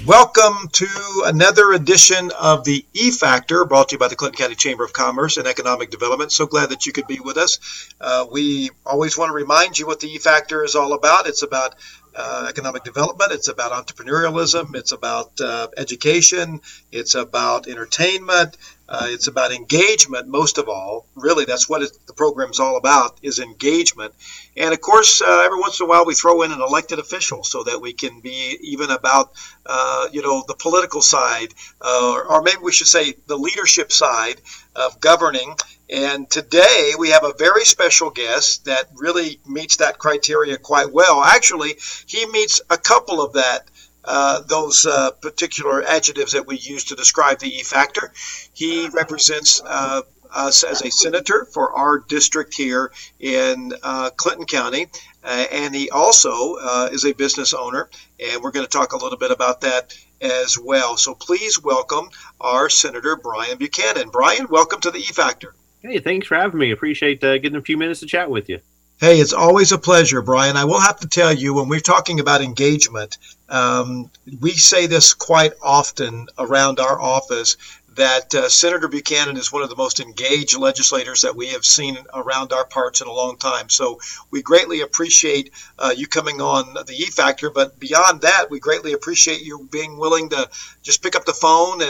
Welcome to another edition of the E Factor, brought to you by the Clinton County Chamber of Commerce and Economic Development. So glad that you could be with us. We always want to remind you what the E Factor is all about. It's about economic development. It's about entrepreneurialism. It's about education. It's about entertainment. It's about engagement, most of all. Really, that's what the program's all about, is engagement. And, of course, every once in a while we throw in an elected official so that we can be even about, the political side, or maybe we should say the leadership side of governing. And today we have a very special guest that really meets that criteria quite well. Actually, he meets a couple of those particular adjectives that we use to describe the E Factor. He represents us as a senator for our district here in Clinton County, and he also is a business owner, and we're going to talk a little bit about that as well. So please welcome our Senator Brian Buchanan. Brian, welcome to the E Factor. Hey, thanks for having me. Appreciate getting a few minutes to chat with you. Hey, it's always a pleasure, Brian. I will have to tell you, when we're talking about engagement, we say this quite often around our office, that Senator Buchanan is one of the most engaged legislators that we have seen around our parts in a long time. So we greatly appreciate you coming on the E Factor. But beyond that, we greatly appreciate you being willing to just pick up the phone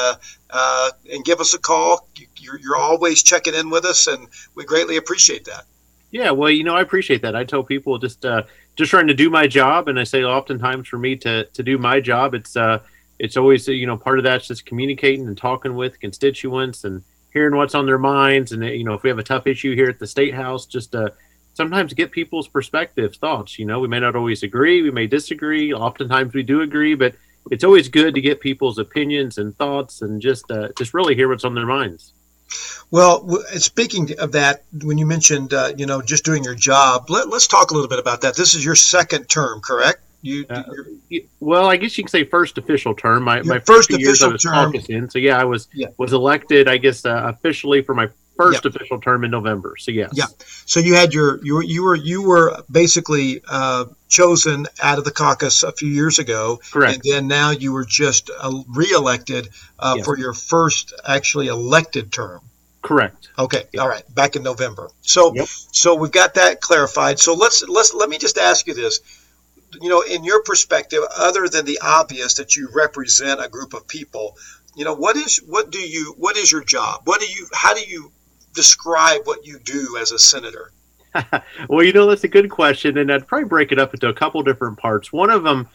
and give us a call. You're always checking in with us, and we greatly appreciate that. Yeah, well, I appreciate that. I tell people just trying to do my job, and I say oftentimes for me to do my job, it's always, part of that's just communicating and talking with constituents and hearing what's on their minds. And, if we have a tough issue here at the State House, just sometimes get people's perspectives, thoughts. We may not always agree. We may disagree. Oftentimes we do agree, but it's always good to get people's opinions and thoughts and just really hear what's on their minds. Well, speaking of that, when you mentioned, just doing your job, let's talk a little bit about that. This is your second term, correct? Well, I guess you could say first official term. My first few years I was term. caucusing. So I was elected, I guess, officially for my first official term in November. So yes. Yeah. So you had you were basically chosen out of the caucus a few years ago. Correct. And then now you were just reelected for your first actually elected term. Correct. Okay. Yep. All right. Back in November. So so we've got that clarified. So let me just ask you this. In your perspective, other than the obvious that you represent a group of people, what is your job? How do you describe what you do as a senator? Well, that's a good question, and I'd probably break it up into a couple different parts. One of them,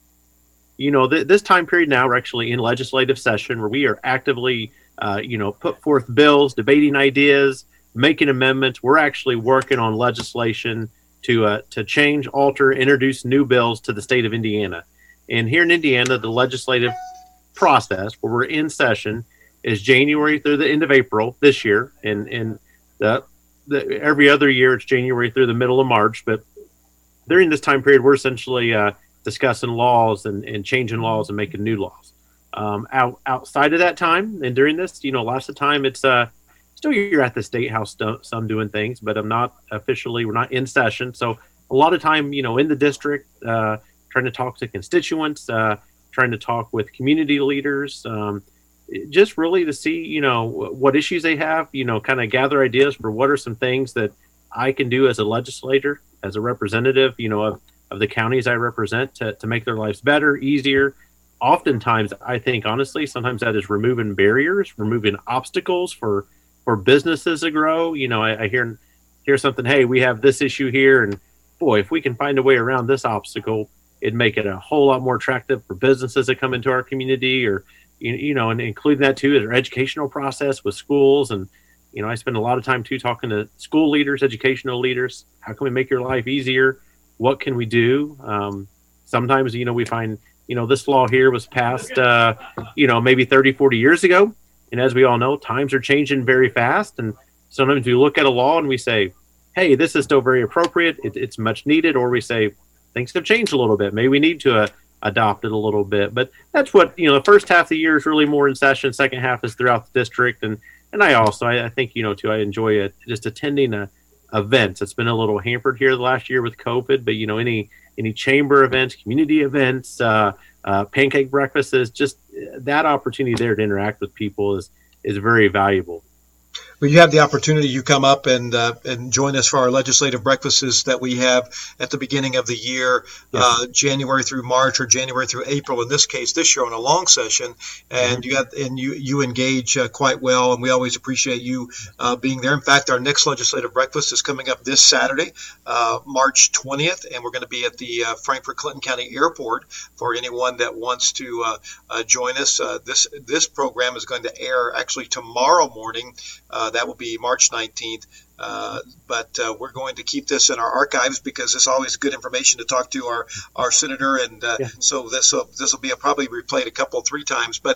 this time period now, we're actually in legislative session where we are actively, put forth bills, debating ideas, making amendments. We're actually working on legislation to change, alter, introduce new bills to the state of Indiana. And here in Indiana, the legislative process where we're in session is January through the end of April this year. And every other year it's January through the middle of March. But during this time period, we're essentially discussing laws and changing laws and making new laws. Outside of that time and during this, lots of time it's still you're at the State House, some doing things, but we're not in session. So a lot of time, in the district, trying to talk to constituents, trying to talk with community leaders, just really to see, what issues they have, kind of gather ideas for what are some things that I can do as a legislator, as a representative, of the counties I represent to make their lives better, easier. Oftentimes, I think, honestly, sometimes that is removing barriers, removing obstacles for businesses to grow. I hear something, hey, we have this issue here, and boy, if we can find a way around this obstacle, it'd make it a whole lot more attractive for businesses that come into our community, or and including that too is our educational process with schools. And I spend a lot of time too talking to school leaders, educational leaders. How can we make your life easier? What can we do? Sometimes we find this law here was passed maybe 30, 40 years ago. And as we all know, times are changing very fast. And sometimes we look at a law and we say, hey, this is still very appropriate. It's much needed. Or we say, things have changed a little bit. Maybe we need to adopt it a little bit. But that's what, the first half of the year is really more in session. Second half is throughout the district. And I think, too, I enjoy just attending events. It's been a little hampered here the last year with COVID. But, any chamber events, community events, pancake breakfast is just that opportunity there to interact with people is very valuable. Well, you have the opportunity. You come up and join us for our legislative breakfasts that we have at the beginning of the year, Yes. January through March or January through April. In this case, this year on a long session, and Mm-hmm. you engage quite well, and we always appreciate you being there. In fact, our next legislative breakfast is coming up this Saturday, March 20th, and we're going to be at the Frankfort Clinton County Airport for anyone that wants to join us. This program is going to air actually tomorrow morning. That will be March 19th. But we're going to keep this in our archives because it's always good information to talk to our senator. And Yeah. so this will be probably replayed a couple, 3 times. But,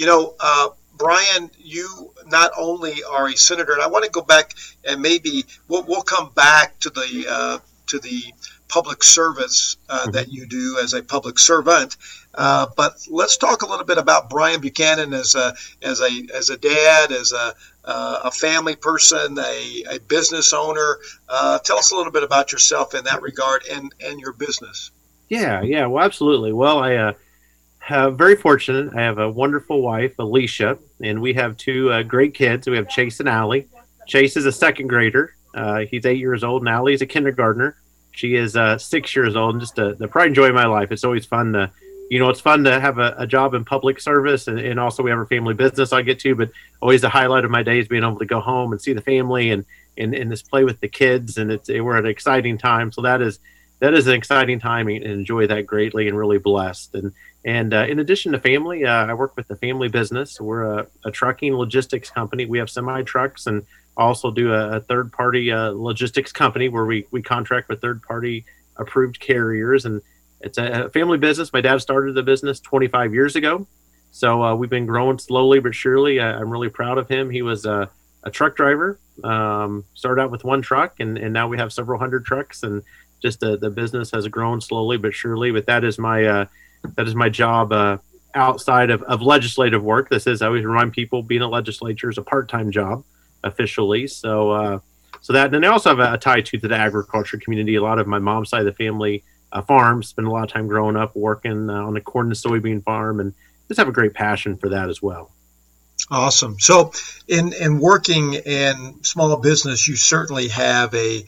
Brian, you not only are a senator, and I want to go back and maybe we'll come back to the public service that you do as a public servant. But let's talk a little bit about Brian Buchanan as a dad, as a family person, a business owner. Tell us a little bit about yourself in that regard and your business. Yeah. Well, absolutely. Well, I very fortunate. I have a wonderful wife, Alicia, and we have two great kids. We have Chase and Allie. Chase is a second grader. He's 8 years old, and Allie's a kindergartner. She is 6 years old, and just the pride and joy of my life. It's always fun to, it's fun to have a job in public service, and also we have our family business I get to, but always the highlight of my day is being able to go home and see the family and just play with the kids, and we're at an exciting time. So that is an exciting time, and enjoy that greatly, and really blessed. And in addition to family, I work with the family business. We're a trucking logistics company. We have semi trucks, and also do a third party logistics company where we contract with third party approved carriers. And it's a family business. My dad started the business 25 years ago. So we've been growing slowly but surely. I'm really proud of him. He was a truck driver, started out with one truck, and now we have several hundred trucks. And just the business has grown slowly but surely. But that is my job outside of legislative work. I always remind people, being a legislature is a part-time job officially. So that, and I also have a tie to the agriculture community. A lot of my mom's side of the family farms, spent a lot of time growing up working on a corn and soybean farm, and just have a great passion for that as well. Awesome. So in working in small business, you certainly have a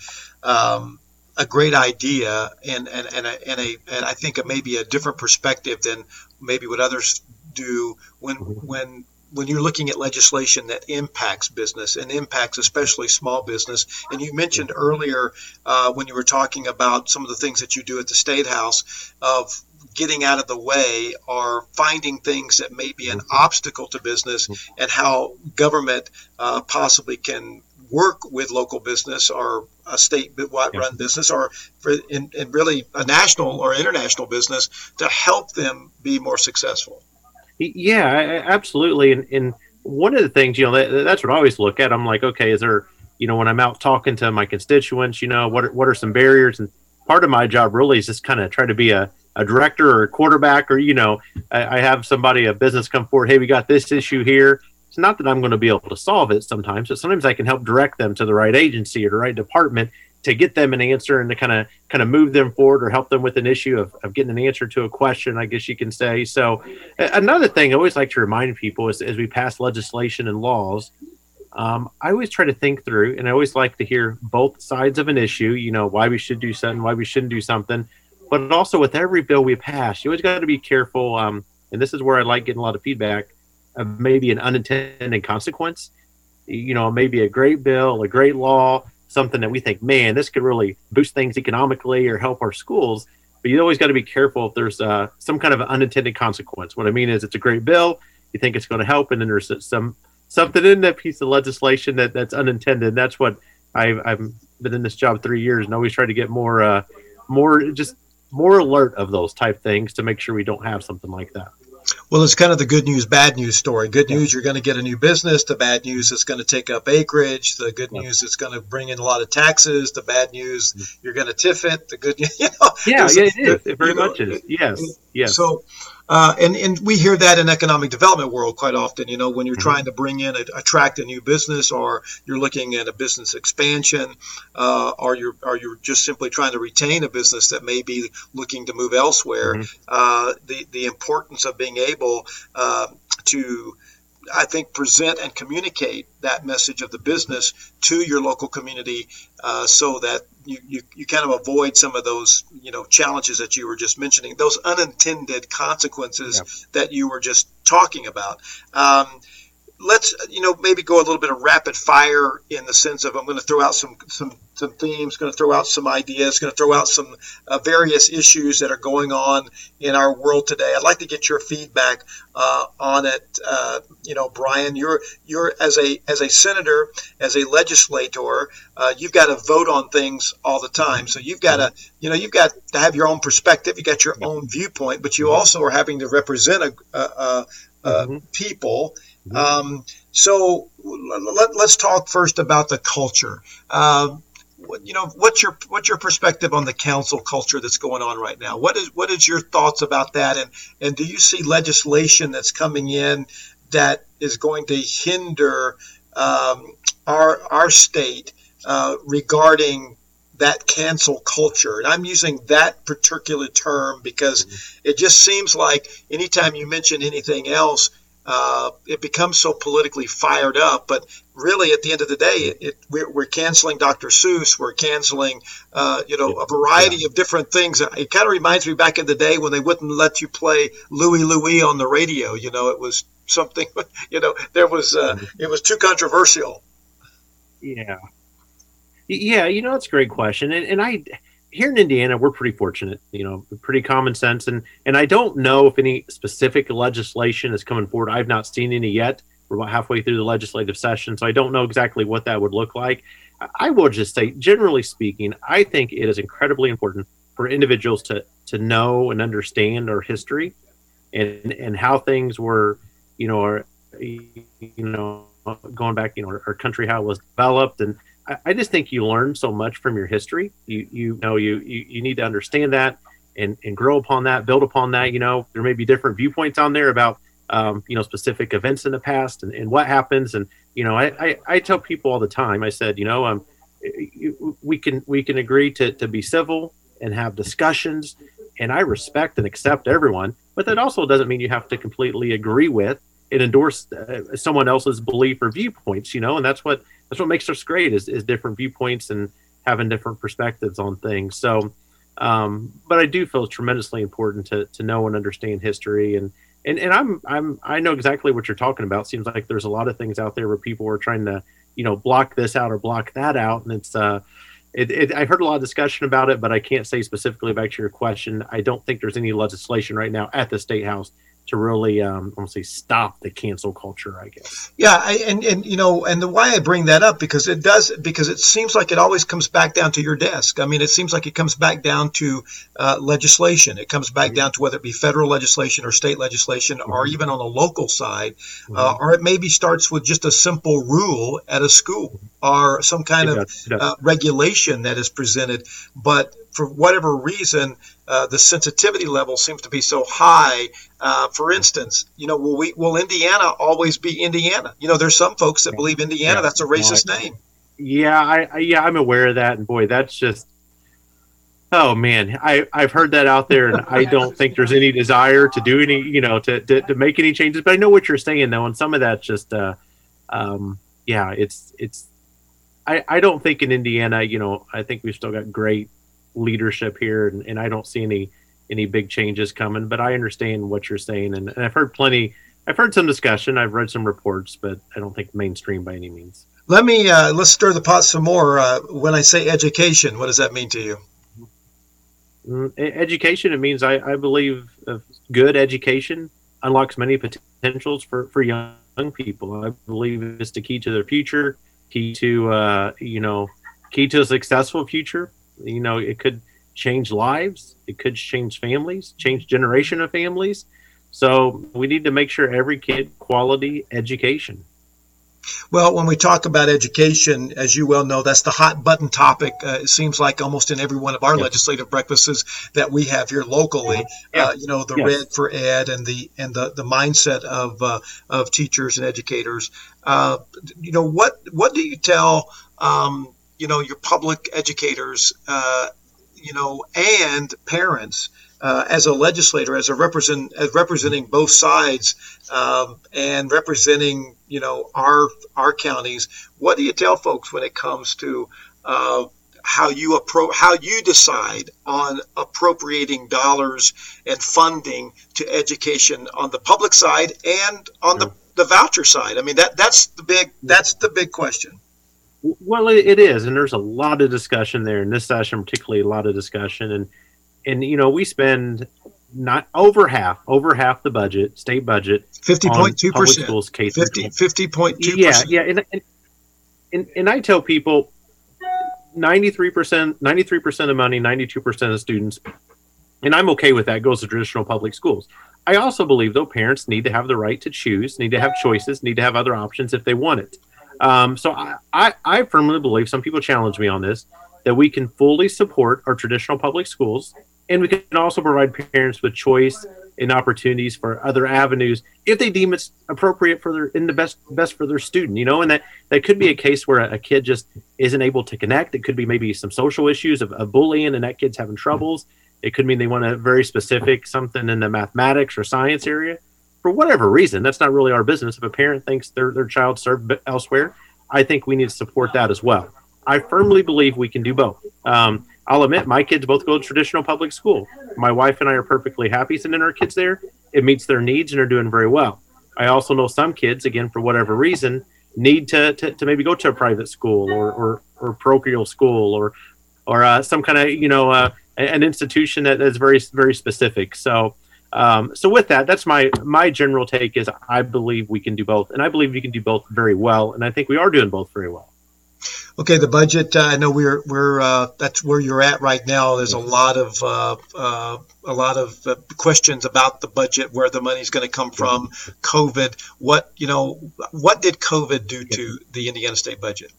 great idea and I think maybe a different perspective than maybe what others do when you're looking at legislation that impacts business and impacts especially small business. And you mentioned earlier when you were talking about some of the things that you do at the State House of getting out of the way or finding things that may be an obstacle to business, and how government possibly can work with local business or a state-run business, or in really a national or international business, to help them be more successful. Yeah, absolutely. And one of the things, that's what I always look at. I'm like, okay, is there, when I'm out talking to my constituents, what are some barriers? And part of my job really is just kind of try to be a director or a quarterback, or, I have somebody, a business come forward. Hey, we got this issue here. It's not that I'm going to be able to solve it sometimes, but sometimes I can help direct them to the right agency or the right department to get them an answer, and to kind of move them forward, or help them with an issue of getting an answer to a question, I guess you can say. So another thing I always like to remind people is, as we pass legislation and laws, I always try to think through, and I always like to hear both sides of an issue, why we should do something, why we shouldn't do something. But also with every bill we pass, you always got to be careful. And this is where I like getting a lot of feedback of maybe an unintended consequence. Maybe a great bill, a great law, something that we think, man, this could really boost things economically or help our schools. But you always got to be careful if there's some kind of unintended consequence. What I mean is, it's a great bill, you think it's going to help, and then there's something in that piece of legislation that's unintended. And that's what I've been in this job 3 years, and always try to get more alert of those type things to make sure we don't have something like that. Well, it's kind of the good news, bad news story. Good news, you're going to get a new business. The bad news, it's going to take up acreage. The good news, it's going to bring in a lot of taxes. The bad news, you're going to TIF it. The good news, Yeah, it is. It very much is. Yes. So And we hear that in economic development world quite often. When you're Mhm. trying to bring in, attract a new business, or you're looking at a business expansion, or you're just simply trying to retain a business that may be looking to move elsewhere. Mhm. The importance of being able to, I think, present and communicate that message of the business to your local community, so that you kind of avoid some of those challenges that you were just mentioning, those unintended Yeah. consequences that you were just talking about. Let's maybe go a little bit of rapid fire, in the sense of, I'm going to throw out some themes, going to throw out some ideas, going to throw out some various issues that are going on in our world today. I'd like to get your feedback on it. Brian, you're as a senator, as a legislator, you've got to vote on things all the time. So you've got Mhm. to you've got to have your own perspective, you got your Yep. own viewpoint, but you Mhm. also are having to represent Mhm. people. Mhm. So let's talk first about the culture. What's your perspective on the council culture that's going on right now? What is your thoughts about that? And do you see legislation that's coming in that is going to hinder our state regarding that cancel culture? And I'm using that particular term because Mhm. it just seems like anytime you mention anything else, it becomes so politically fired up. But really, at the end of the day, we're canceling Dr. Seuss. We're canceling, Yeah. a Yeah. variety of different things. It kind of reminds me back in the day when they wouldn't let you play Louie Louie on the radio. It was something. There was Mhm. it was too controversial. Yeah. Yeah, it's a great question. And I here in Indiana, we're pretty fortunate, pretty common sense. And I don't know if any specific legislation is coming forward. I've not seen any yet. We're about halfway through the legislative session, so I don't know exactly what that would look like. I will just say, generally speaking, I think it is incredibly important for individuals to know and understand our history, and how things were, or going back, our country, how it was developed. And I just think you learn so much from your history. You need to understand that, and grow upon that, build upon that. There may be different viewpoints on there about specific events in the past, and what happens. And I tell people all the time. I said, we can agree to be civil and have discussions, and I respect and accept everyone, but that also doesn't mean you have to completely agree with and endorse someone else's belief or viewpoints. And that's what makes us great, is different viewpoints and having different perspectives on things. So, but I do feel it's tremendously important to know and understand history. And I know exactly what you're talking about. Seems like there's a lot of things out there where people are trying to block this out or block that out, and I've heard a lot of discussion about it, but I can't say specifically back to your question. I don't think there's any legislation right now at the state house to really, I won't say stop the cancel culture, I guess. Yeah, and the why I bring that up, because it seems like it always comes back down to your desk. I mean, it seems like it comes back down to legislation. It comes back Mm-hmm. down to whether it be federal legislation or state legislation, or Mm-hmm. even on the local side, Mm-hmm. or it maybe starts with just a simple rule at a school, or some kind It of does. It does. regulation that is presented. But for whatever reason, the sensitivity level seems to be so high. For instance, will Indiana always be Indiana? There's some folks that Yeah. believe Indiana, Yeah. that's a No, racist name. yeah, yeah, I'm aware of that, and boy, that's just. Oh man, I've heard that out there, and I don't think there's any desire to do any, to make any changes. But I know what you're saying though, and some of that's just, yeah, it's. I don't think in Indiana, I think we've still got great leadership here, and I don't see any big changes coming. But I understand what you're saying, and I've heard plenty. I've heard some discussion. I've read some reports, but I don't think mainstream by any means. Let's stir the pot some more. When I say education, what does that mean to you? Education, it means I believe good education unlocks many potentials for young people. I believe it's the key to their future, key to key to a successful future. It could change lives, it could change families, change generation of families. So we need to make sure every kid quality education. Well, when we talk about education, as you well know, that's the hot button topic. It seems like almost in every one of our legislative breakfasts that we have here locally. The red for ed and the mindset of teachers and educators. What do you tell your public educators, and parents? As a legislator, as representing both sides, and representing our counties, what do you tell folks when it comes to how you decide on appropriating dollars and funding to education on the public side and on the voucher side? I mean, that's the big question. Well, it is, and there's a lot of discussion there in this session, particularly a lot of discussion, and we spend not over half the budget, state budget, 50.2%, schools, K 50.2%. Yeah. And I tell people 93% of money, 92% of students, and I'm okay with that, goes to traditional public schools. I also believe, though, parents need to have the right to choose, need to have choices, need to have other options if they want it. So I firmly believe, some people challenge me on this, that we can fully support our traditional public schools, and we can also provide parents with choice and opportunities for other avenues if they deem it's appropriate for the best for their student. And that could be a case where a kid just isn't able to connect. It could be maybe some social issues of bullying, and that kid's having troubles. It could mean they want a very specific something in the mathematics or science area. For whatever reason, that's not really our business. If a parent thinks their child served elsewhere, I think we need to support that as well. I firmly believe we can do both. I'll admit, my kids both go to traditional public school. My wife and I are perfectly happy sending our kids there. It meets their needs, and they're doing very well. I also know some kids, again, for whatever reason, need to maybe go to a private school or parochial school or some kind of an institution that is very, very specific. So with that, that's my general take is I believe we can do both, and I believe we can do both very well, and I think we are doing both very well. Okay, the budget. I know we're that's where you're at right now. There's a lot of questions about the budget, where the money's going to come from. COVID. What did COVID do to the Indiana State budget?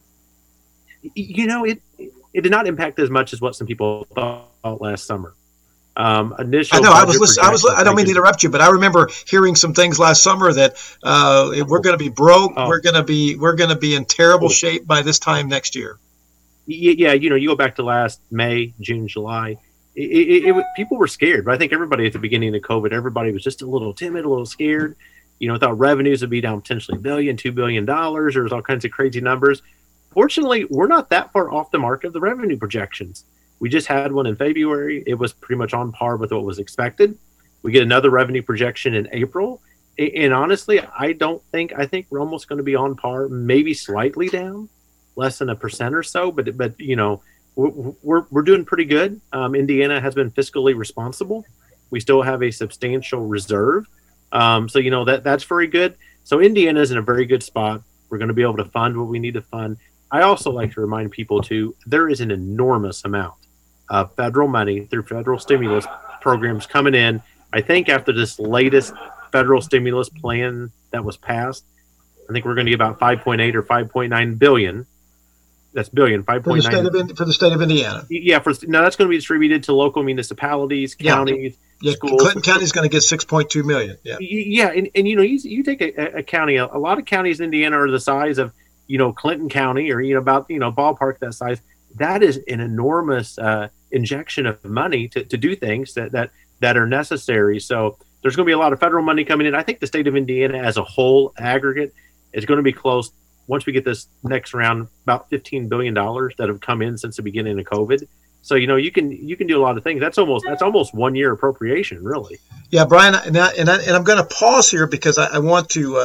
It did not impact as much as what some people thought last summer. I know. I don't mean to interrupt you, but I remember hearing some things last summer that we're going to be broke. Oh. We're going to be in terrible shape by this time next year. Yeah, you go back to last May, June, July. People were scared, but I think everybody at the beginning of COVID, everybody was just a little timid, a little scared. Thought revenues would be down potentially $1 billion, $2 billion. There was all kinds of crazy numbers. Fortunately, we're not that far off the mark of the revenue projections. We just had one in February. It was pretty much on par with what was expected. We get another revenue projection in April. And honestly, I think we're almost going to be on par, maybe slightly down, less than 1% or so. But we're doing pretty good. Indiana has been fiscally responsible. We still have a substantial reserve. So that's very good. So Indiana is in a very good spot. We're going to be able to fund what we need to fund. I also like to remind people too, there is an enormous amount of federal money through federal stimulus programs coming in. I think after this latest federal stimulus plan that was passed, I think we're going to get about 5.8 or 5.9 billion. That's billion, 5.9 for the state of Indiana. Yeah, now that's going to be distributed to local municipalities, counties, schools. Clinton County is going to get 6.2 million. Yeah, and you take a county. A lot of counties in Indiana are the size of Clinton County, or about ballpark that size. That is an enormous injection of money to do things that are necessary. So there's going to be a lot of federal money coming in. I think the state of Indiana as a whole aggregate is going to be close, once we get this next round, about $15 billion that have come in since the beginning of COVID. So you can do a lot of things. That's almost 1 year appropriation, really. Yeah, Brian, and I'm going to pause here because I want to.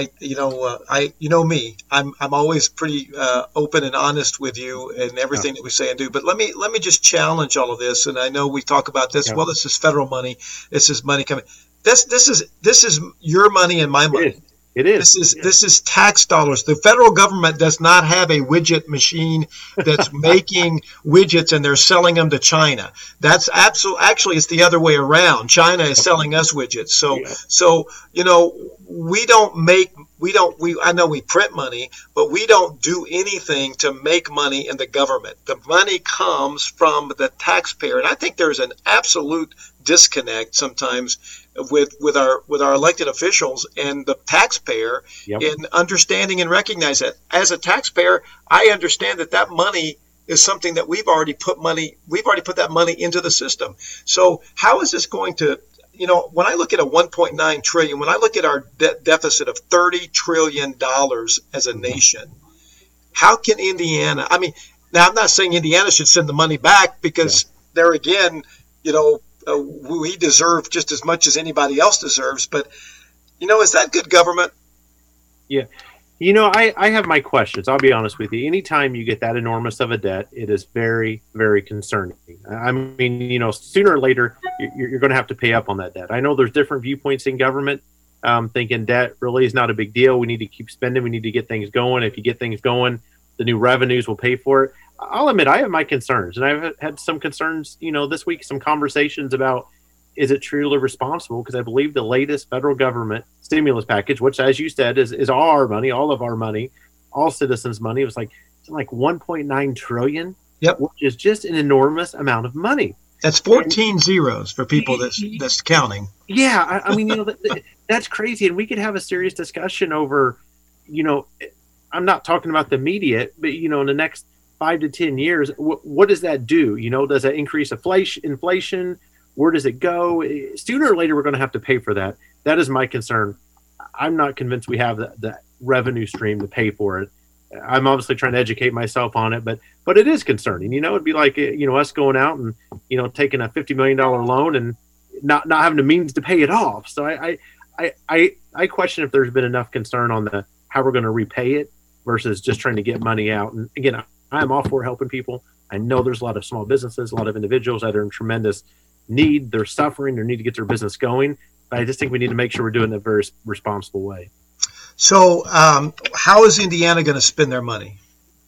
Me. I'm always pretty open and honest with you in everything that we say and do. But let me just challenge all of this. And I know we talk about this. Yeah. Well, this is federal money. This is money coming. This is your money and my money. It is. This is tax dollars. The federal government does not have a widget machine that's making widgets and they're selling them to China. That's actually it's the other way around. China is selling us widgets. So we I know we print money, but we don't do anything to make money in the government. The money comes from the taxpayer. And I think there's an absolute disconnect sometimes with our elected officials and the taxpayer in understanding and recognize that. As a taxpayer, I understand that money is something that we've already put that money into the system. So how is this going to, when I look at a 1.9 trillion, when I look at our deficit of $30 trillion as a nation, how can Indiana, now I'm not saying Indiana should send the money back, because there again, we deserve just as much as anybody else deserves, but is that good government? Yeah. I have my questions. I'll be honest with you. Anytime you get that enormous of a debt, it is very, very concerning. Sooner or later, you're going to have to pay up on that debt. I know there's different viewpoints in government, thinking debt really is not a big deal. We need to keep spending. We need to get things going. If you get things going, the new revenues will pay for it. I'll admit, I have my concerns, and I've had some concerns, this week, some conversations about, is it truly responsible? Because I believe the latest federal government stimulus package, which, as you said, is our money, all of our money, all citizens' money, it was like 1.9 trillion, which is just an enormous amount of money. That's 14 zeros for people that's counting. Yeah, that's crazy, and we could have a serious discussion over, I'm not talking about the immediate, but in the next 5 to 10 years, what does that do? Does that increase inflation? Where does it go? Sooner or later, we're going to have to pay for that. That is my concern. I'm not convinced we have the revenue stream to pay for it. I'm obviously trying to educate myself on it, but it is concerning. It'd be like, us going out and, taking a $50 million loan and not having the means to pay it off. So I question if there's been enough concern on how we're going to repay it versus just trying to get money out. And again, I'm all for helping people. I know there's a lot of small businesses, a lot of individuals that are in tremendous need. They're suffering. They need to get their business going. But I just think we need to make sure we're doing it in a very responsible way. So how is Indiana going to spend their money?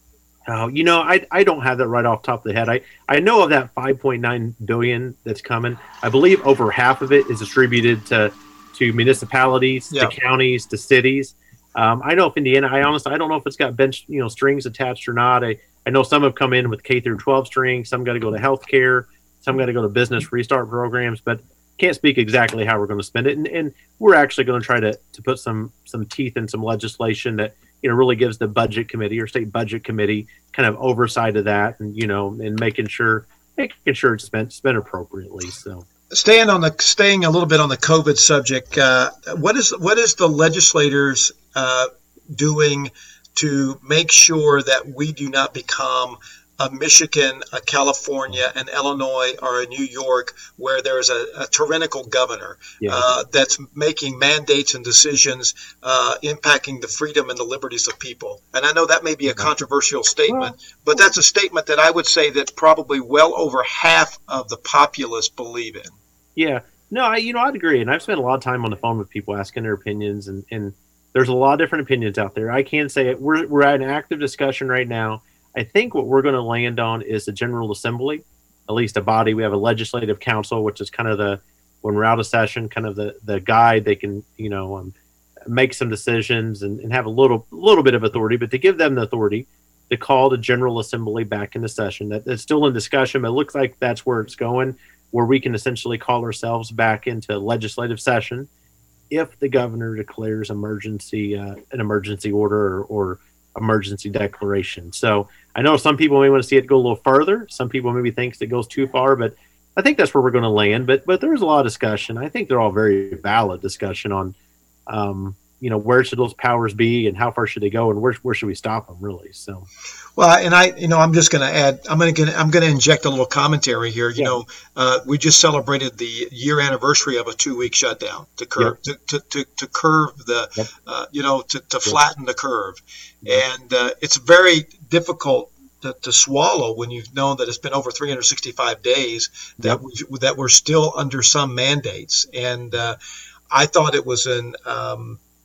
I don't have that right off the top of the head. I know of that $5.9 billion that's coming. I believe over half of it is distributed to municipalities, to counties, to cities. I know if Indiana, I don't know if it's got strings attached or not. I know some have come in with K through 12 strings. Some got to go to healthcare. Some got to go to business restart programs, but can't speak exactly how we're going to spend it. And we're actually going to try to put some teeth in some legislation that, really gives the budget committee or state budget committee kind of oversight of that, and, and making sure it's spent appropriately. So staying a little bit on the COVID subject, what is the legislators doing to make sure that we do not become a Michigan, a California, an Illinois, or a New York, where there's a tyrannical governor that's making mandates and decisions impacting the freedom and the liberties of people? And I know that may be a controversial statement, but that's a statement that I would say that probably well over half of the populace believe in. Yeah. No, I'd agree. And I've spent a lot of time on the phone with people asking their opinions, and there's a lot of different opinions out there. I can say we're at an active discussion right now. I think what we're going to land on is the General Assembly, at least a body. We have a legislative council, which is kind of when we're out of session, kind of the guide. They can, make some decisions and have a little bit of authority, but to give them the authority to call the General Assembly back into session. That's still in discussion, but it looks like that's where it's going, where we can essentially call ourselves back into legislative session if the governor declares an emergency order or emergency declaration. So I know some people may want to see it go a little further. Some people maybe thinks it goes too far, but I think that's where we're going to land. But there's a lot of discussion. I think they're all very valid discussion on, where should those powers be and how far should they go and where should we stop them, really? So, well, and I'm just going to add, I'm going to inject a little commentary here. We just celebrated the year anniversary of a 2-week shutdown to curve to curve the, to flatten the curve, and it's very difficult to swallow when you've known that it's been over 365 days that we're still under some mandates. And I thought it was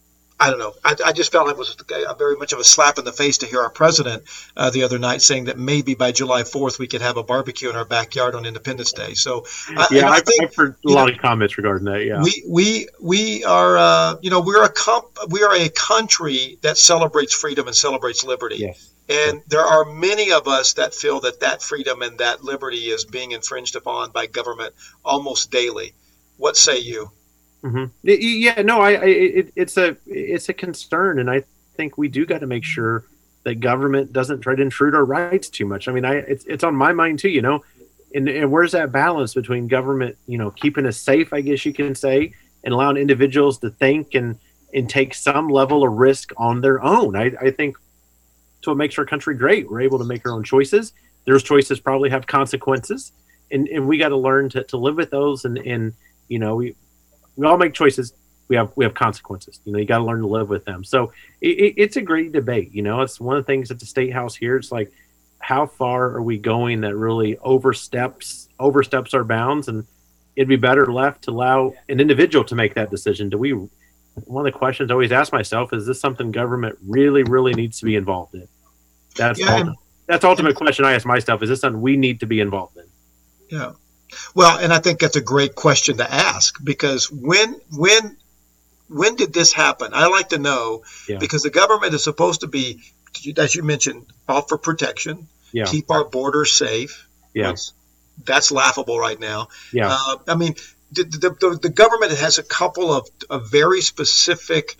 I don't know. I just felt it was a very much of a slap in the face to hear our president the other night saying that maybe by July 4th we could have a barbecue in our backyard on Independence Day. So, Yeah, I think I've heard a lot of comments regarding that. Yeah, we are we are a country that celebrates freedom and celebrates liberty. yes. And there are many of us that feel that that freedom and that liberty is being infringed upon by government almost daily. What say you? Yeah, no, it's a concern, and I think we do got to make sure that government doesn't try to intrude our rights too much. I mean, it's on my mind too, and where's that balance between government, keeping us safe, I guess you can say, and allowing individuals to think and take some level of risk on their own. I think it's what makes our country great. We're able to make our own choices. Those choices probably have consequences, and we got to learn to live with those. And we all make choices. We have consequences. You got to learn to live with them. So it's a great debate. It's one of the things at the State House here. It's like, how far are we going that really oversteps our bounds? And it'd be better left to allow an individual to make that decision. One of the questions I always ask myself, is this something government really, really needs to be involved in? That's the ultimate question I ask myself. Is this something we need to be involved in? Yeah. Well, and I think that's a great question to ask, because when did this happen? I like to know, because the government is supposed to be, as you mentioned, offer protection, keep our borders safe. Yeah. That's laughable right now. Yeah. I mean, the government has a couple of very specific,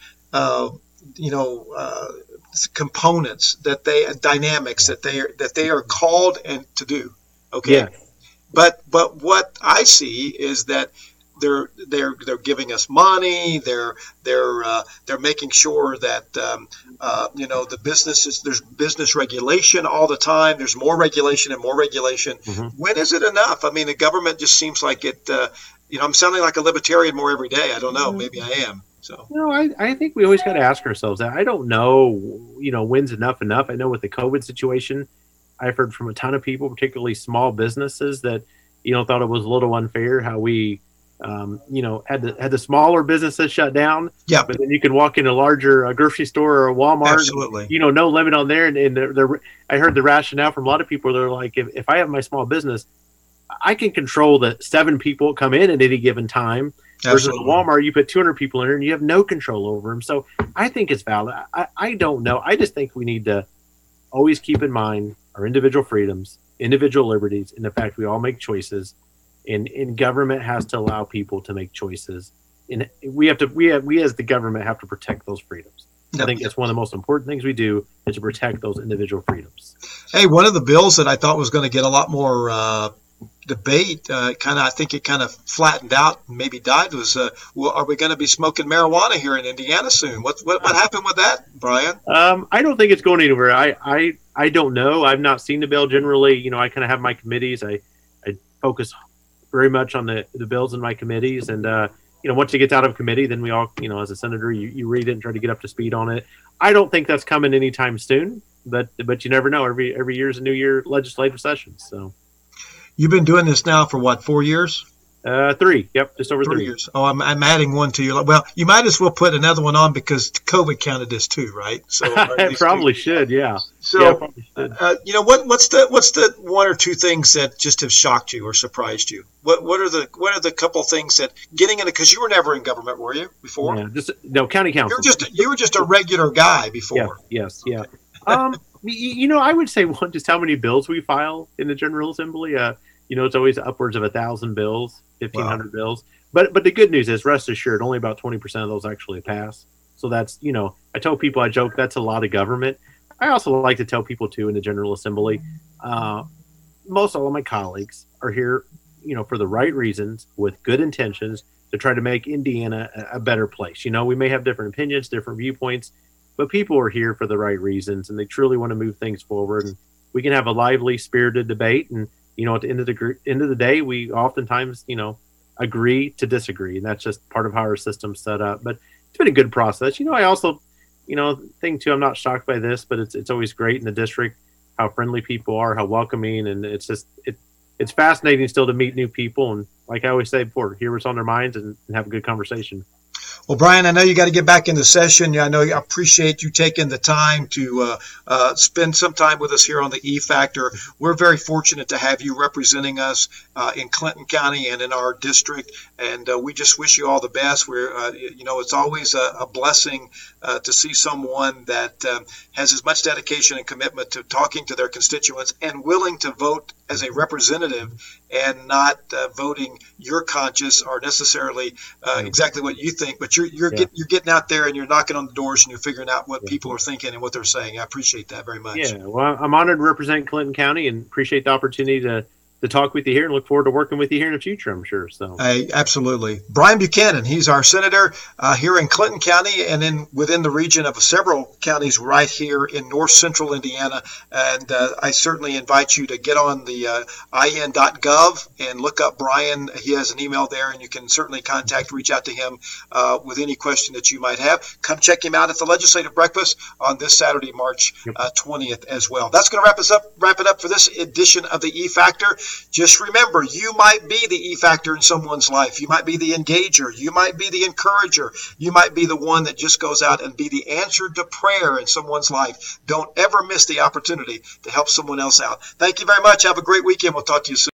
components dynamics that they are called and to do. Okay. Yeah. But what I see is that they're giving us money. They're making sure that the businesses, there's business regulation all the time. There's more regulation and more regulation. Mm-hmm. When is it enough? I mean, the government just seems like it. I'm sounding like a libertarian more every day. I don't know. Maybe I am. So I think we always got to ask ourselves that. I don't know. When's enough? I know with the COVID situation, I've heard from a ton of people, particularly small businesses, that thought it was a little unfair how we had the smaller businesses shut down. Yeah. But then you can walk in a larger grocery store or a Walmart. Absolutely. No limit on there. And I heard the rationale from a lot of people. They're like, if I have my small business, I can control the 7 people come in at any given time. Versus at Walmart, you put 200 people in there and you have no control over them. So I think it's valid. I don't know. I just think we need to always keep in mind our individual freedoms, individual liberties, and the fact we all make choices. And government has to allow people to make choices. And we as the government have to protect those freedoms. I think that's one of the most important things we do, is to protect those individual freedoms. Hey, one of the bills that I thought was going to get a lot more debate, I think it kind of flattened out and maybe died, was are we going to be smoking marijuana here in Indiana soon? What happened with that, Brian? I don't think it's going anywhere. I don't know. I've not seen the bill. Generally, I kind of have my committees. I focus very much on the bills in my committees, and once it gets out of committee, then we all, as a senator, you read it and try to get up to speed on it. I don't think that's coming anytime soon, but you never know. Every year is a new year legislative session. So you've been doing this now for what, 4 years? 3. Yep, just over 3 years. Oh, I'm adding one to you. Well, you might as well put another one on, because COVID counted this too, right? So probably should, yeah. So, what's the 1 or 2 things that just have shocked you or surprised you? What are the couple things that getting into, because you were never in government, were you, before? Yeah, county council. You were just a regular guy before. Yes. I would say just how many bills we file in the General Assembly. It's always upwards of 1,000 bills, 1,500 bills. But the good news is, rest assured, only about 20% of those actually pass. So that's, I tell people, I joke, that's a lot of government. I also like to tell people too, in the General Assembly, most all of my colleagues are here, for the right reasons, with good intentions, to try to make Indiana a better place. We may have different opinions, different viewpoints, but people are here for the right reasons, and they truly want to move things forward. And we can have a lively, spirited debate. And at the end of the day, we oftentimes, agree to disagree, and that's just part of how our system's set up. But it's been a good process. I also, thing too, I'm not shocked by this, but it's always great in the district how friendly people are, how welcoming, and it's just it's fascinating still to meet new people. And like I always say before, hear what's on their minds and have a good conversation. Well, Brian, I know you got to get back into session. I know I appreciate you taking the time to spend some time with us here on the E Factor. We're very fortunate to have you representing us in Clinton County and in our district, and we just wish you all the best. It's always a blessing to see someone that has as much dedication and commitment to talking to their constituents and willing to vote as a representative and not voting your conscience or necessarily exactly what you think, but you're getting out there and you're knocking on the doors and you're figuring out what people are thinking and what they're saying. I appreciate that very much. Yeah, well, I'm honored to represent Clinton County and appreciate the opportunity to talk with you here and look forward to working with you here in the future, I'm sure. So absolutely. Brian Buchanan, he's our senator here in Clinton County and then within the region of several counties right here in north central Indiana. And I certainly invite you to get on the in.gov and look up Brian. He has an email there, and you can certainly reach out to him with any question that you might have. Come check him out at the Legislative Breakfast on this Saturday, March 20th as well. That's going to wrap it up for this edition of the E Factor. Just remember, you might be the E Factor in someone's life. You might be the engager. You might be the encourager. You might be the one that just goes out and be the answer to prayer in someone's life. Don't ever miss the opportunity to help someone else out. Thank you very much. Have a great weekend. We'll talk to you soon.